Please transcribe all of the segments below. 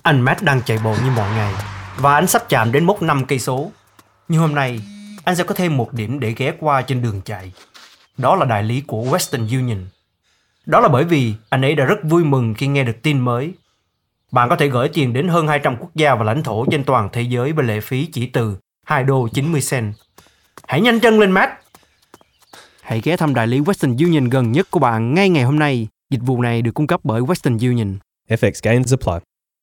Anh Matt đang chạy bộ như mọi ngày và anh sắp chạm đến mốc 5 cây số. Nhưng hôm nay, anh sẽ có thêm một điểm để ghé qua trên đường chạy. Đó là đại lý của Western Union. Đó là bởi vì anh ấy đã rất vui mừng khi nghe được tin mới. Bạn có thể gửi tiền đến hơn 200 quốc gia và lãnh thổ trên toàn thế giới với lệ phí chỉ từ $2.90. Hãy nhanh chân lên, Matt! Hãy ghé thăm đại lý Western Union gần nhất của bạn ngay ngày hôm nay. Dịch vụ này được cung cấp bởi Western Union. FX gains apply.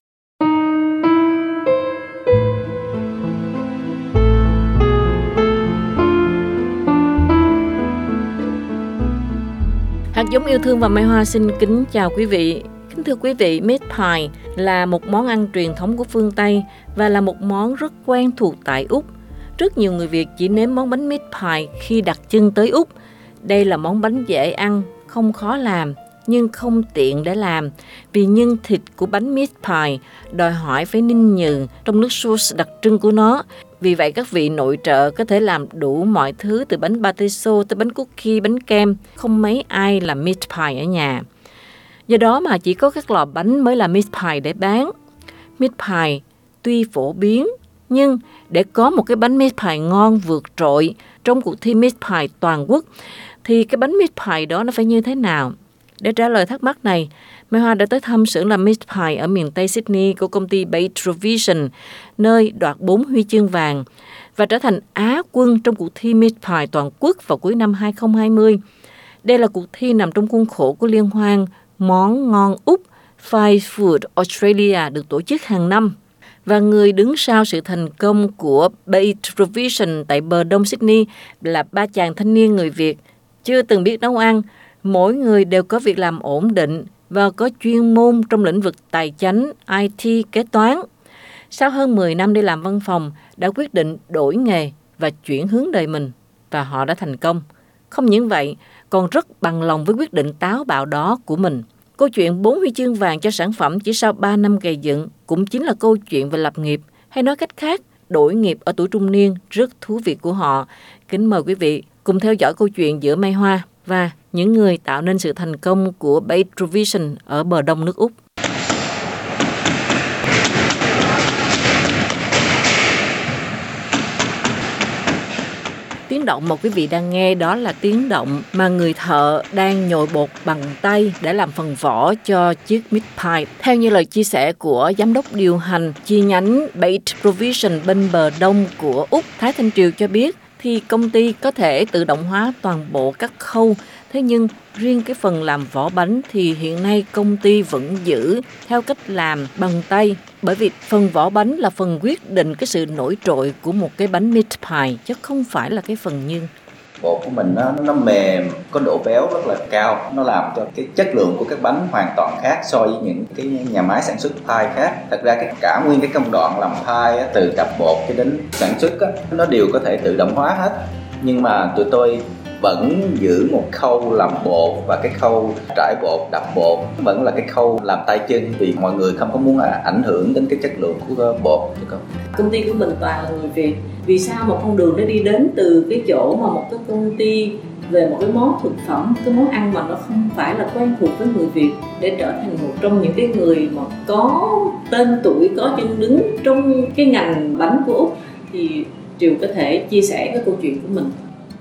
Hạt giống yêu thương và Mai Hoa xin kính chào quý vị. Kính thưa quý vị, meat pie là một món ăn truyền thống của phương Tây và là một món rất quen thuộc tại Úc. Rất nhiều người Việt chỉ nếm món bánh meat pie khi đặt chân tới Úc. Đây là món bánh dễ ăn, không khó làm, nhưng không tiện để làm vì nhân thịt của bánh meat pie đòi hỏi phải ninh nhừ trong nước sauce đặc trưng của nó. Vì vậy các vị nội trợ có thể làm đủ mọi thứ từ bánh pate xô tới bánh cookie, bánh kem. Không mấy ai làm meat pie ở nhà. Do đó mà chỉ có các lò bánh mới làm meat pie để bán. Meat pie tuy phổ biến, nhưng để có một cái bánh meat pie ngon vượt trội trong cuộc thi meat pie toàn quốc, thì cái bánh meat pie đó nó phải như thế nào? Để trả lời thắc mắc này, Mai Hoa đã tới thăm xưởng làm meat pie ở miền Tây Sydney của công ty Bay Provision, nơi đoạt 4 huy chương vàng và trở thành Á quân trong cuộc thi meat pie toàn quốc vào cuối năm 2020. Đây là cuộc thi nằm trong khuôn khổ của liên hoan Món ngon Úc Five Food Australia được tổ chức hàng năm. Và người đứng sau sự thành công của Bay Provision tại bờ đông Sydney là 3 chàng thanh niên người Việt chưa từng biết nấu ăn. Mỗi người đều có việc làm ổn định và có chuyên môn trong lĩnh vực tài chánh, IT, kế toán. Sau hơn 10 năm đi làm văn phòng, đã quyết định đổi nghề và chuyển hướng đời mình. Và họ đã thành công. Không những vậy, còn rất bằng lòng với quyết định táo bạo đó của mình. Câu chuyện 4 huy chương vàng cho sản phẩm chỉ sau 3 năm gây dựng cũng chính là câu chuyện về lập nghiệp, hay nói cách khác, đổi nghiệp ở tuổi trung niên rất thú vị của họ. Kính mời quý vị cùng theo dõi câu chuyện giữa Mai Hoa và những người tạo nên sự thành công của Bay Provision ở bờ đông nước Úc. Tiếng động mà quý vị đang nghe đó là tiếng động mà người thợ đang nhồi bột bằng tay để làm phần vỏ cho chiếc meat pie. Theo như lời chia sẻ của giám đốc điều hành chi nhánh Bay Provision bên bờ đông của Úc, Thái Thanh Triều cho biết, thì công ty có thể tự động hóa toàn bộ các khâu. Thế nhưng riêng cái phần làm vỏ bánh thì hiện nay công ty vẫn giữ theo cách làm bằng tay. Bởi vì phần vỏ bánh là phần quyết định cái sự nổi trội của một cái bánh meat pie, chứ không phải là cái phần nhân. Bột của mình nó mềm, có độ béo rất là cao. Nó làm cho cái chất lượng của các bánh hoàn toàn khác so với những cái nhà máy sản xuất pie khác. Thật ra cả nguyên cái công đoạn làm pie từ đập bột cho đến sản xuất nó đều có thể tự động hóa hết. Nhưng mà tụi tôi vẫn giữ một khâu làm bột và cái khâu trải bột, đập bột vẫn là cái khâu làm tay chân, vì mọi người không có muốn ảnh hưởng đến cái chất lượng của bột. Công ty của mình toàn là người Việt. Vì sao một con đường nó đi đến từ cái chỗ mà một cái công ty về một cái món thực phẩm, cái món ăn mà nó không phải là quen thuộc với người Việt, để trở thành một trong những cái người mà có tên tuổi, có chân đứng trong cái ngành bánh của Úc, thì Triều có thể chia sẻ cái câu chuyện của mình.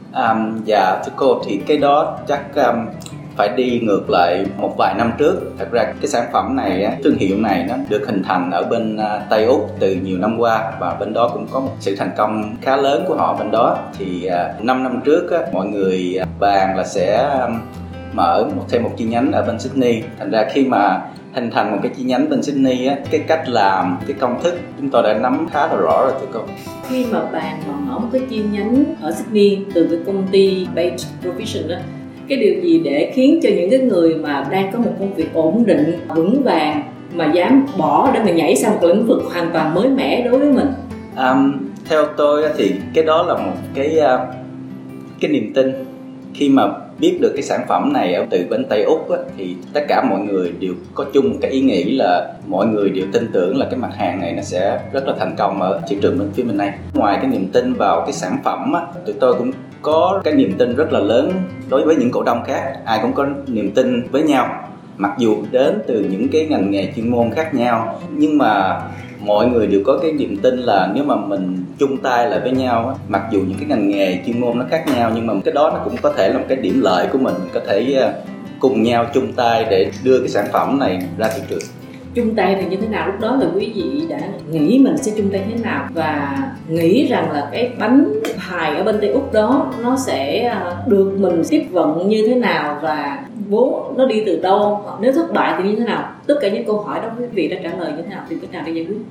Dạ thưa cô, thì cái đó chắc phải đi ngược lại một vài năm trước. Thật ra cái sản phẩm này, thương hiệu này nó được hình thành ở bên Tây Úc từ nhiều năm qua, và bên đó cũng có một sự thành công khá lớn của họ bên đó. Thì 5 năm trước mọi người bàn là sẽ mở thêm một chi nhánh ở bên Sydney. Thành ra khi mà hình thành một cái chi nhánh bên Sydney cái cách làm, cái công thức chúng tôi đã nắm khá là rõ rồi thưa cô. Khi mà bạn mở một cái chi nhánh ở Sydney từ cái công ty Bay Provision đó, cái điều gì để khiến cho những cái người mà đang có một công việc ổn định, vững vàng mà dám bỏ để mà nhảy sang một lĩnh vực hoàn toàn mới mẻ đối với mình? Theo tôi thì cái đó là một cái niềm tin. Khi mà biết được cái sản phẩm này ở từ bên Tây Úc thì tất cả mọi người đều có chung cái ý nghĩ là mọi người đều tin tưởng là cái mặt hàng này nó sẽ rất là thành công ở thị trường bên phía bên này. Ngoài cái niềm tin vào cái sản phẩm tụi tôi cũng có cái niềm tin rất là lớn đối với những cổ đông khác. Ai cũng có niềm tin với nhau. mặc dù đến từ những cái ngành nghề chuyên môn khác nhau, nhưng mà mọi người đều có cái niềm tin là nếu mà mình chung tay lại với nhau, mặc dù những cái ngành nghề chuyên môn nó khác nhau, nhưng mà cái đó nó cũng có thể là một cái điểm lợi của mình có thể cùng nhau chung tay để đưa cái sản phẩm này ra thị trường. Chung tay thì như thế nào? Lúc đó là quý vị đã nghĩ mình sẽ chung tay thế nào và nghĩ rằng là cái bánh pie ở bên Tây Úc đó nó sẽ được mình tiếp vận như thế nào và vốn nó đi từ đâu, nếu thất bại thì như thế nào? Tất cả những câu hỏi đó quý vị đã trả lời như thế nào, tìm cách nào để giải quyết?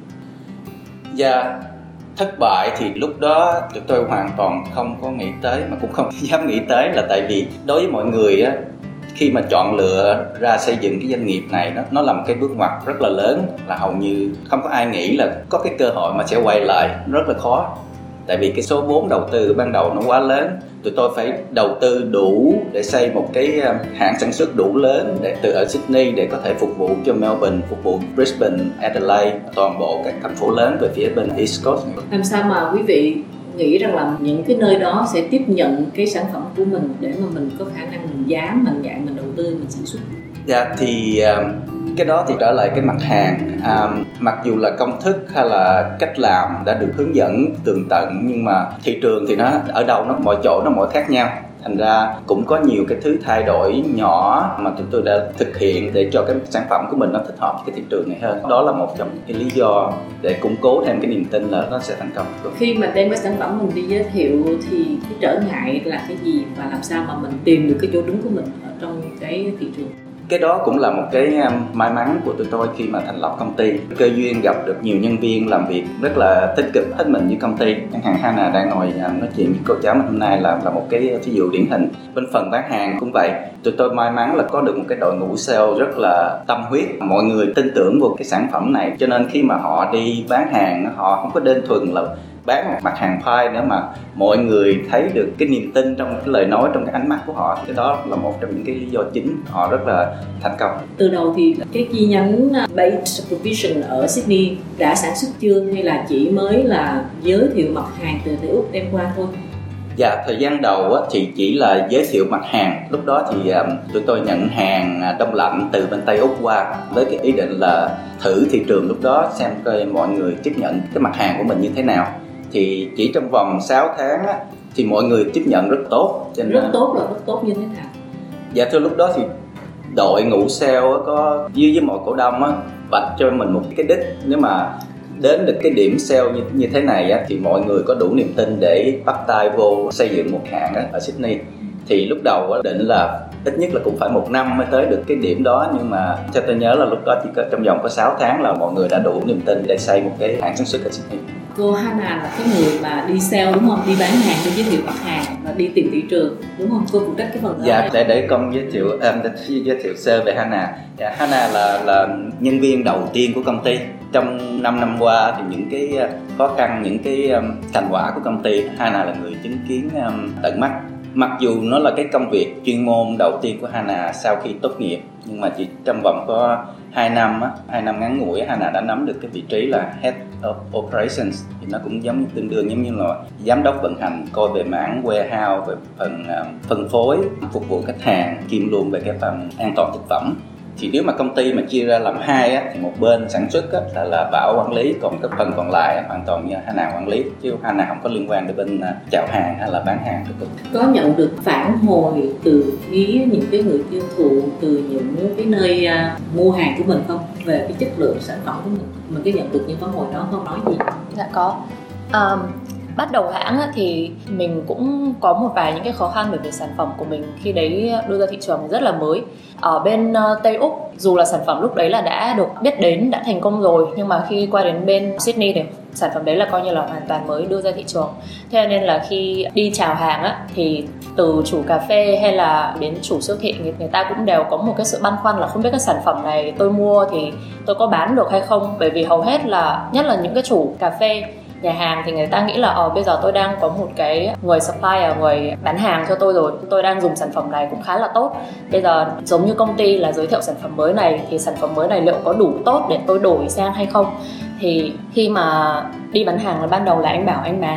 Dạ, thất bại thì lúc đó tụi tôi hoàn toàn không có nghĩ tới, mà cũng không dám nghĩ tới, là tại vì đối với mọi người á, khi mà chọn lựa ra xây dựng cái doanh nghiệp này nó là một cái bước ngoặt rất là lớn, là hầu như không có ai nghĩ là có cái cơ hội mà sẽ quay lại, rất là khó. Tại vì cái số vốn đầu tư ban đầu nó quá lớn, tụi tôi phải đầu tư đủ để xây một cái hãng sản xuất đủ lớn để từ ở Sydney để có thể phục vụ cho Melbourne, phục vụ Brisbane, Adelaide, toàn bộ các thành phố lớn về phía bên East Coast. Làm sao mà quý vị nghĩ rằng là những cái nơi đó sẽ tiếp nhận cái sản phẩm của mình để mà mình có khả năng mình dám mạnh dạn mình đầu tư, mình sản xuất? Dạ thì cái đó thì trở lại cái mặt hàng, mặc dù là công thức hay là cách làm đã được hướng dẫn tường tận, nhưng mà thị trường thì nó ở đâu nó mọi chỗ nó mỗi khác nhau, thành ra cũng có nhiều cái thứ thay đổi nhỏ mà tụi tôi đã thực hiện để cho cái sản phẩm của mình nó thích hợp với cái thị trường này hơn. Đó là một trong những cái lý do để củng cố thêm cái niềm tin là nó sẽ thành công. Khi mà đem cái sản phẩm mình đi giới thiệu thì cái trở ngại là cái gì và làm sao mà mình tìm được cái chỗ đứng của mình ở trong cái thị trường? Cái đó cũng là một cái may mắn của tụi tôi khi mà thành lập công ty. Cơ duyên gặp được nhiều nhân viên làm việc rất là tích cực hết mình với công ty. Chẳng hạn Hannah đang ngồi nói chuyện với cô cháu mình hôm nay là một cái ví dụ điển hình. Bên phần bán hàng cũng vậy. Tụi tôi may mắn là có được một cái đội ngũ sale rất là tâm huyết. Mọi người tin tưởng vào cái sản phẩm này, cho nên khi mà họ đi bán hàng, họ không có đơn thuần là bán một mặt hàng pie nữa, mà mọi người thấy được cái niềm tin trong cái lời nói, trong cái ánh mắt của họ. Cái đó là một trong những cái lý do chính họ rất là thành công. Từ đầu thì cái chi nhánh Bates Provision ở Sydney đã sản xuất chưa, hay là chỉ mới là giới thiệu mặt hàng từ Tây Úc đem qua thôi? Dạ, thời gian đầu thì chỉ là giới thiệu mặt hàng. Lúc đó thì tụi tôi nhận hàng đông lạnh từ bên Tây Úc qua, với cái ý định là thử thị trường lúc đó xem coi mọi người tiếp nhận cái mặt hàng của mình như thế nào. Thì chỉ trong vòng 6 tháng thì mọi người tiếp nhận rất tốt. Rất tốt là rất tốt như thế nào? Dạ thưa, lúc đó thì đội ngũ sale có với mọi cổ đông vạch cho mình một cái đích. Nếu mà đến được cái điểm sale như thế này thì mọi người có đủ niềm tin để bắt tay vô xây dựng một hãng ở Sydney. Thì lúc đầu định là ít nhất là cũng phải 1 năm mới tới được cái điểm đó, nhưng mà theo tôi nhớ là lúc đó chỉ trong vòng có 6 tháng là mọi người đã đủ niềm tin để xây một cái hãng sản xuất ở Sydney. Cô Hannah là cái người mà đi sale đúng không? Đi bán hàng, đi giới thiệu mặt hàng và đi tìm thị trường đúng không? Cô phụ trách cái phần đó. Dạ, để con giới thiệu sơ về Hannah. Dạ, Hannah là nhân viên đầu tiên của công ty. Trong 5 năm qua thì những cái khó khăn, những cái thành quả của công ty, Hannah là người chứng kiến tận mắt. Mặc dù nó là cái công việc chuyên môn đầu tiên của Hannah sau khi tốt nghiệp, nhưng mà chỉ trong vòng có 2 năm ngắn ngủi, Hannah đã nắm được cái vị trí là Head of Operations. Thì nó cũng tương đương giống như là giám đốc vận hành, coi về mảng warehouse, về phần phân phối, phục vụ khách hàng, kiêm luôn về cái phần an toàn thực phẩm. Thì nếu mà công ty mà chia ra làm hai thì một bên sản xuất là Bảo quản lý, còn cái phần còn lại hoàn toàn như Hannah quản lý, chứ Hannah không có liên quan đến bên chào hàng hay là bán hàng. Có nhận được phản hồi từ phía những cái người tiêu thụ, từ những cái nơi mua hàng của mình không, về cái chất lượng sản phẩm của mình có nhận được những phản hồi đó không? Nói gì? Dạ có. Bắt đầu hãng thì mình cũng có một vài những cái khó khăn, bởi vì sản phẩm của mình khi đấy đưa ra thị trường rất là mới. Ở bên Tây Úc, dù là sản phẩm lúc đấy là đã được biết đến, đã thành công rồi, nhưng mà khi qua đến bên Sydney thì sản phẩm đấy là coi như là hoàn toàn mới đưa ra thị trường. Thế nên là khi đi chào hàng thì từ chủ cà phê hay là đến chủ siêu thị, người ta cũng đều có một cái sự băn khoăn là không biết cái sản phẩm này tôi mua thì tôi có bán được hay không. Bởi vì hầu hết là, nhất là những cái chủ cà phê, nhà hàng thì người ta nghĩ là bây giờ tôi đang có một cái người supplier, người bán hàng cho tôi rồi, tôi đang dùng sản phẩm này cũng khá là tốt. Bây giờ giống như công ty là giới thiệu sản phẩm mới này, thì sản phẩm mới này liệu có đủ tốt để tôi đổi sang hay không. Thì khi mà đi bán hàng là ban đầu là anh bảo anh bán,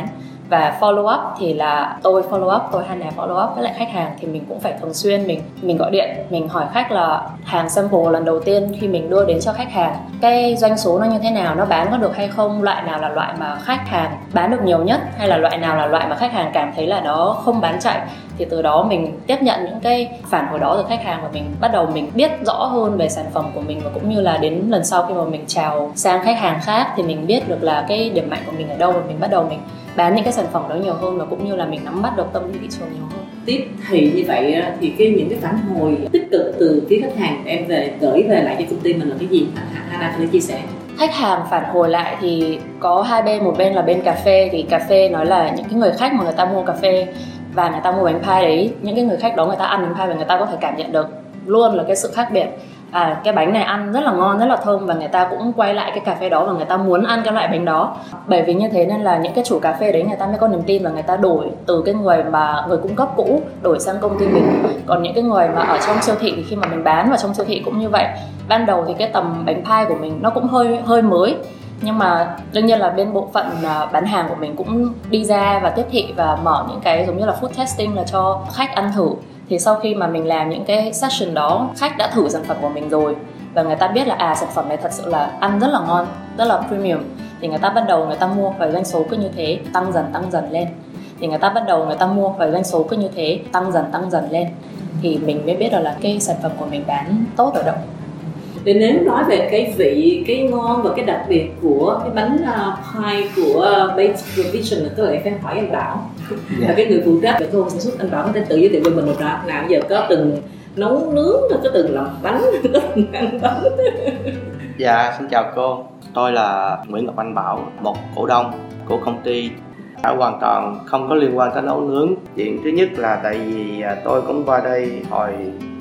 Và follow up thì là tôi follow up, tôi Hannah follow up với lại khách hàng thì mình cũng phải thường xuyên mình gọi điện, mình hỏi khách là hàng sample lần đầu tiên khi mình đưa đến cho khách hàng, cái doanh số nó như thế nào, nó bán có được hay không, loại nào là loại mà khách hàng bán được nhiều nhất, hay là loại nào là loại mà khách hàng cảm thấy là nó không bán chạy. Thì từ đó mình tiếp nhận những cái phản hồi đó từ khách hàng và mình bắt đầu mình biết rõ hơn về sản phẩm của mình, và cũng như là đến lần sau khi mà mình chào sang khách hàng khác thì mình biết được là cái điểm mạnh của mình ở đâu, và mình bắt đầu mình bán những cái sản phẩm đó nhiều hơn, và cũng như là mình nắm bắt được tâm lý thị trường nhiều hơn. Tiếp thì như vậy thì những cái phản hồi tích cực từ phía khách hàng em gửi về lại cho công ty mình là cái gì? Hannah thử chia sẻ. Khách hàng phản hồi lại thì có hai bên, một bên là bên cà phê, thì cà phê nói là những cái người khách mà người ta mua cà phê và người ta mua bánh pie đấy, những cái người khách đó người ta ăn bánh pie và người ta có thể cảm nhận được luôn là cái sự khác biệt. Cái bánh này ăn rất là ngon, rất là thơm, và người ta cũng quay lại cái cà phê đó và người ta muốn ăn cái loại bánh đó. Bởi vì như thế nên là những cái chủ cà phê đấy người ta mới có niềm tin, và người ta đổi từ cái người cung cấp cũ đổi sang công ty mình. Còn những cái người mà ở trong siêu thị thì khi mà mình bán vào trong siêu thị cũng như vậy. Ban đầu thì cái tầm bánh pie của mình nó cũng hơi mới, nhưng mà đương nhiên là bên bộ phận bán hàng của mình cũng đi ra và tiếp thị và mở những cái giống như là food testing là cho khách ăn thử. Thì sau khi mà mình làm những cái session đó, khách đã thử sản phẩm của mình rồi và người ta biết là sản phẩm này thật sự là ăn rất là ngon, rất là premium, thì người ta bắt đầu người ta mua, và doanh số cứ như thế tăng dần lên. Thì người ta bắt đầu người ta mua, và doanh số cứ như thế tăng dần lên. Thì mình mới biết được là cái sản phẩm của mình bán tốt ở đâu. Để nếu nói về cái vị, cái ngon và cái đặc biệt của cái bánh pie của Baked Provision là tôi lại phải hỏi anh Bảo, là cái người phụ trách về khâu sản xuất. Anh Bảo có thể tự giới thiệu về mình được nào bây giờ có từng nấu nướng, có từng làm bánh, có từng ăn bánh. Dạ, xin chào cô. Tôi là Nguyễn Ngọc Anh Bảo, một cổ đông của công ty. Hoàn toàn không có liên quan tới nấu nướng. Chuyện thứ nhất là tại vì tôi cũng qua đây hồi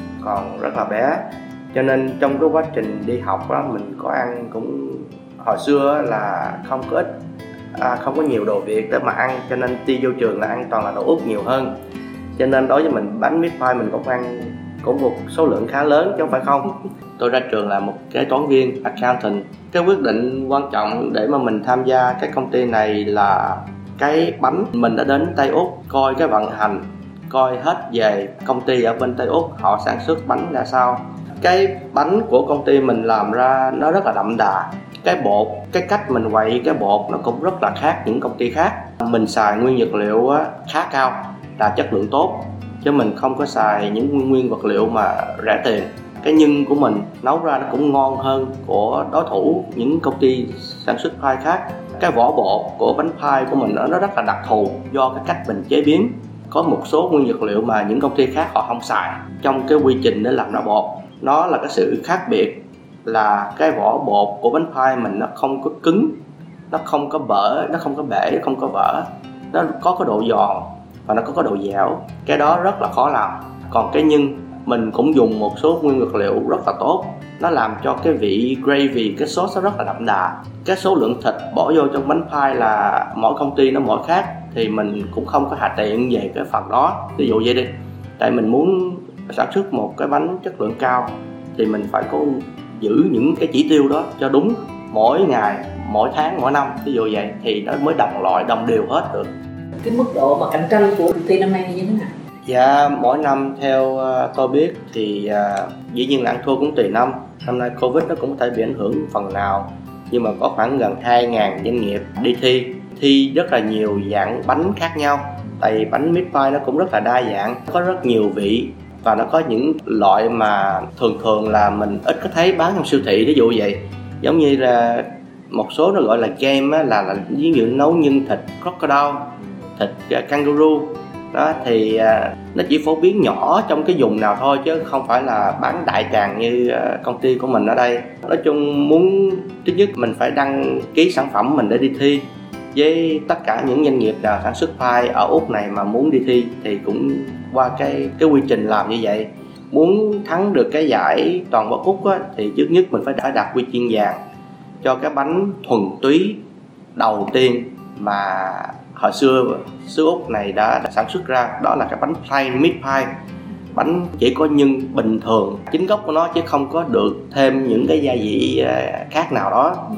còn rất là bé, cho nên trong cái quá trình đi học đó mình có ăn cũng hồi xưa là không có ít, không có nhiều đồ Việt để mà ăn, cho nên đi vô trường là ăn toàn là đồ Úc nhiều hơn. Cho nên đối với mình bánh mít pie mình cũng ăn cũng một số lượng khá lớn chứ không phải không. Tôi ra trường là một kế toán viên, accountant. Cái quyết định quan trọng để mà mình tham gia cái công ty này là cái bánh mình đã đến Tây Úc coi cái vận hành, coi hết về công ty ở bên Tây Úc họ sản xuất bánh ra sao. Cái bánh của công ty mình làm ra nó rất là đậm đà. Cái bột, cái cách mình quậy cái bột nó cũng rất là khác những công ty khác. Mình xài nguyên vật liệu khá cao, là chất lượng tốt, chứ mình không có xài những nguyên vật liệu mà rẻ tiền. Cái nhân của mình nấu ra nó cũng ngon hơn của đối thủ những công ty sản xuất pie khác. Cái vỏ bột của bánh pie của mình nó rất là đặc thù do cái cách mình chế biến. Có một số nguyên vật liệu mà những công ty khác họ không xài trong cái quy trình để làm ra bột. Nó là cái sự khác biệt là cái vỏ bột của bánh pie mình nó không có cứng, nó không có bể, nó không có bể, nó không có vỡ. Nó có cái độ giòn và nó có cái độ dẻo. Cái đó rất là khó làm. Còn cái nhân mình cũng dùng một số nguyên vật liệu rất là tốt. Nó làm cho cái vị gravy, cái sốt nó rất là đậm đà. Cái số lượng thịt bỏ vô trong bánh pie là mỗi công ty nó mỗi khác, thì mình cũng không có hạ tiện về cái phần đó. Ví dụ vậy đi, tại mình muốn sản xuất một cái bánh chất lượng cao thì mình phải có giữ những cái chỉ tiêu đó cho đúng mỗi ngày, mỗi tháng, mỗi năm, ví dụ vậy thì nó mới đồng loại, đồng đều hết được. Cái mức độ mà cạnh tranh của công ty năm nay như thế nào? Dạ, mỗi năm theo tôi biết thì dĩ nhiên là ăn thua cũng tùy năm. Năm nay Covid nó cũng có thể bị ảnh hưởng phần nào, nhưng mà có khoảng gần 2.000 doanh nghiệp đi thi rất là nhiều dạng bánh khác nhau. Tại vì bánh mít pie nó cũng rất là đa dạng, có rất nhiều vị, và nó có những loại mà thường là mình ít có thấy bán trong siêu thị, ví dụ vậy. Giống như là một số nó gọi là game á, là ví dụ nấu nhân thịt crocodile, thịt kangaroo đó, thì nó chỉ phổ biến nhỏ trong cái vùng nào thôi, chứ không phải là bán đại tràng như công ty của mình ở đây. Nói chung muốn thứ nhất mình phải đăng ký sản phẩm mình để đi thi. Với tất cả những doanh nghiệp nào sản xuất pie ở Úc này mà muốn đi thi thì cũng qua cái quy trình làm như vậy. Muốn thắng được cái giải toàn quốc Úc á, thì trước nhất mình phải đạt huy chương vàng cho cái bánh thuần túy đầu tiên mà hồi xưa xứ Úc này đã sản xuất ra, đó là cái bánh plain meat pie. Bánh chỉ có nhân bình thường, chính gốc của nó, chứ không có được thêm những cái gia vị khác nào đó.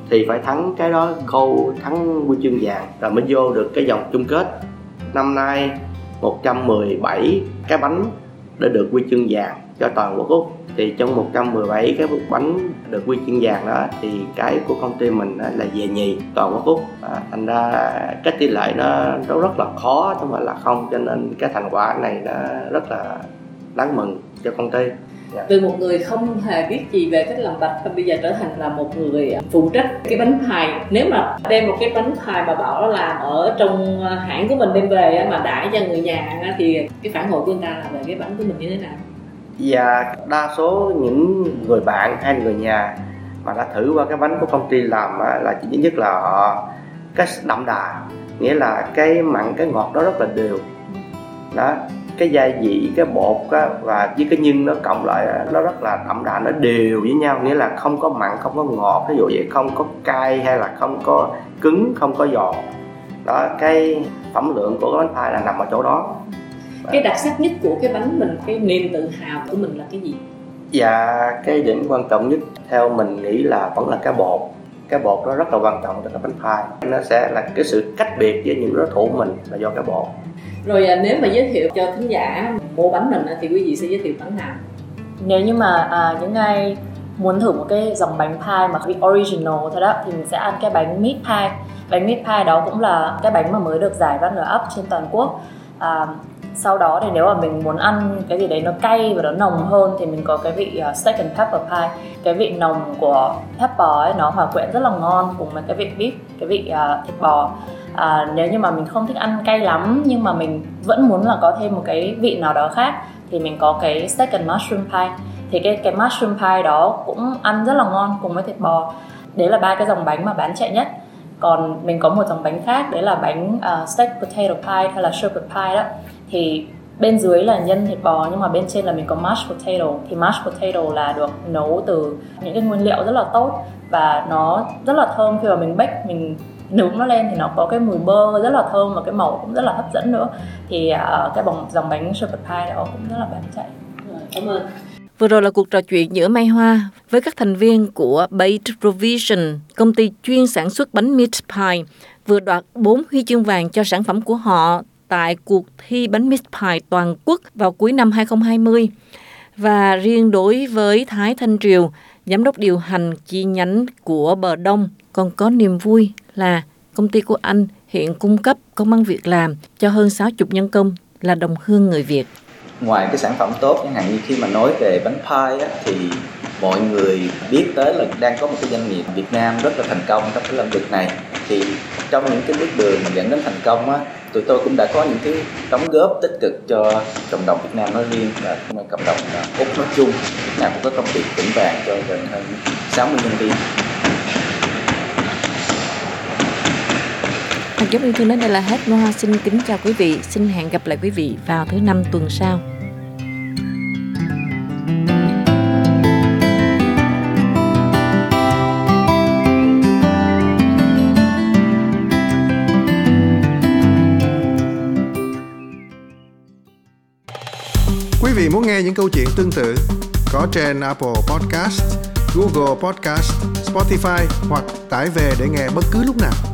thì phải thắng cái đó, câu thắng huy chương vàng rồi mới vô được cái vòng chung kết. Năm nay 117 cái bánh để được huy chương vàng cho toàn quốc Úc, thì trong 117 cái bánh được huy chương vàng đó thì cái của công ty mình là về nhì toàn quốc Úc. Thành ra cái tỷ lệ nó rất là khó chứ không phải là không, cho nên cái thành quả này nó rất là đáng mừng cho công ty. Từ một người không hề biết gì về cách làm bánh và bây giờ trở thành là một người phụ trách cái bánh pie. Nếu mà đem một cái bánh pie mà Bảo làm ở trong hãng của mình đem về mà đãi cho người nhà thì cái phản hồi của người ta là về cái bánh của mình như thế nào? Và đa số những người bạn hay người nhà mà đã thử qua cái bánh của công ty làm là chỉ nhất là họ cái đậm đà, nghĩa là cái mặn cái ngọt đó rất là đều đó, cái gia vị, cái bột á, và với cái nhân nó cộng lại nó rất là đậm đà, nó đều với nhau, nghĩa là không có mặn không có ngọt, ví dụ vậy, không có cay hay là không có cứng, không có giòn đó. Cái phẩm lượng của cái bánh pie là nằm ở chỗ đó. Cái đặc sắc nhất của cái bánh mình, cái niềm tự hào của mình là cái gì? Và cái điểm quan trọng nhất theo mình nghĩ là vẫn là cái bột. Cái bột nó rất là quan trọng cho cái bánh pie, nó sẽ là cái sự cách biệt với những đối thủ mình là do cái bột. Rồi nếu mà giới thiệu cho khán giả mua bánh mình thì quý vị sẽ giới thiệu bánh nào? Nếu như mà những ai muốn thử một cái dòng bánh pie mà bị original thôi đó thì mình sẽ ăn cái bánh meat pie. Bánh meat pie đó cũng là cái bánh mà mới được giải runner up trên toàn quốc. Sau đó thì nếu mà mình muốn ăn cái gì đấy nó cay và nó nồng hơn thì mình có cái vị steak and pepper pie. Cái vị nồng của pepper ấy nó hòa quyện rất là ngon cùng với cái vị beef, cái vị thịt bò. Nếu như mà mình không thích ăn cay lắm nhưng mà mình vẫn muốn là có thêm một cái vị nào đó khác thì mình có cái steak and mushroom pie. Thì cái mushroom pie đó cũng ăn rất là ngon cùng với thịt bò. Đấy là 3 cái dòng bánh mà bán chạy nhất. Còn mình có một dòng bánh khác, đấy là bánh steak potato pie hay là shepherd pie đó. Thì bên dưới là nhân thịt bò nhưng mà bên trên là mình có mashed potato. Thì mashed potato là được nấu từ những cái nguyên liệu rất là tốt và nó rất là thơm. Khi mà mình bake, mình nướng nó lên thì nó có cái mùi bơ rất là thơm và cái màu cũng rất là hấp dẫn nữa. Thì cái dòng bánh shepherd pie đó cũng rất là bán chạy. Cảm ơn. Vừa rồi là cuộc trò chuyện giữa Mai Hoa với các thành viên của Baked Provision, công ty chuyên sản xuất bánh meat pie, vừa đoạt 4 huy chương vàng cho sản phẩm của họ tại cuộc thi bánh meat pie toàn quốc vào cuối năm 2020. Và riêng đối với Thái Thanh Triều, giám đốc điều hành chi nhánh của Bờ Đông, còn có niềm vui là công ty của anh hiện cung cấp công ăn việc làm cho hơn 60 nhân công là đồng hương người Việt. Ngoài cái sản phẩm tốt, chẳng hạn như khi mà nói về bánh pie á, thì mọi người biết tới là đang có một cái doanh nghiệp Việt Nam rất là thành công trong cái lĩnh vực này. Thì trong những cái bước đường mà dẫn đến thành công á, tụi tôi cũng đã có những cái đóng góp tích cực cho cộng đồng Việt Nam nói riêng và cộng đồng Úc nói chung. Việt Nam cũng có công việc vững vàng cho gần hơn 60 nhân viên. Hành chúc yêu thương đến đây là hết. Mai Hoa xin kính chào quý vị. Xin hẹn gặp lại quý vị vào thứ 5 tuần sau. Quý vị muốn nghe những câu chuyện tương tự có trên Apple Podcast, Google Podcast, Spotify hoặc tải về để nghe bất cứ lúc nào.